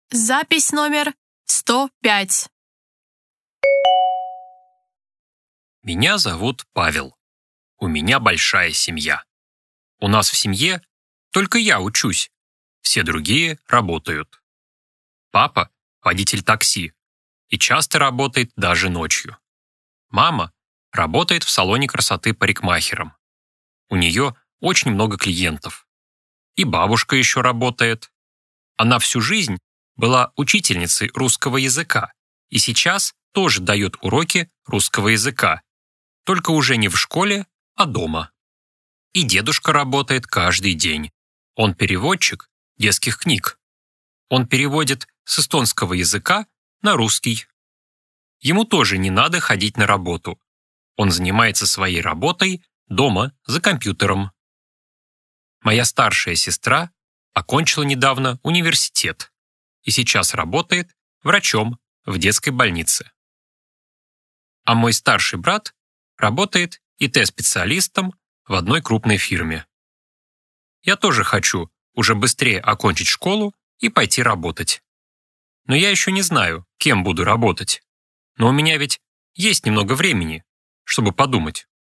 Запись номер 105. Меня зовут Павел. У меня большая семья. У нас в семье только я учусь, все другие работают. Папа – водитель такси и часто работает даже ночью. Мама работает в салоне красоты парикмахером. У нее очень много клиентов. И бабушка еще работает. Она всю жизнь была учительницей русского языка и сейчас тоже дает уроки русского языка, только уже не в школе, а дома. И дедушка работает каждый день. Он переводчик детских книг. Он переводит с эстонского языка на русский. Ему тоже не надо ходить на работу. Он занимается своей работой дома за компьютером. Моя старшая сестра окончила недавно университет и сейчас работает врачом в детской больнице. А мой старший брат работает ИТ-специалистом в одной крупной фирме. Я тоже хочу уже быстрее окончить школу и пойти работать. Но я еще не знаю, кем буду работать. Но у меня ведь есть немного времени, чтобы подумать.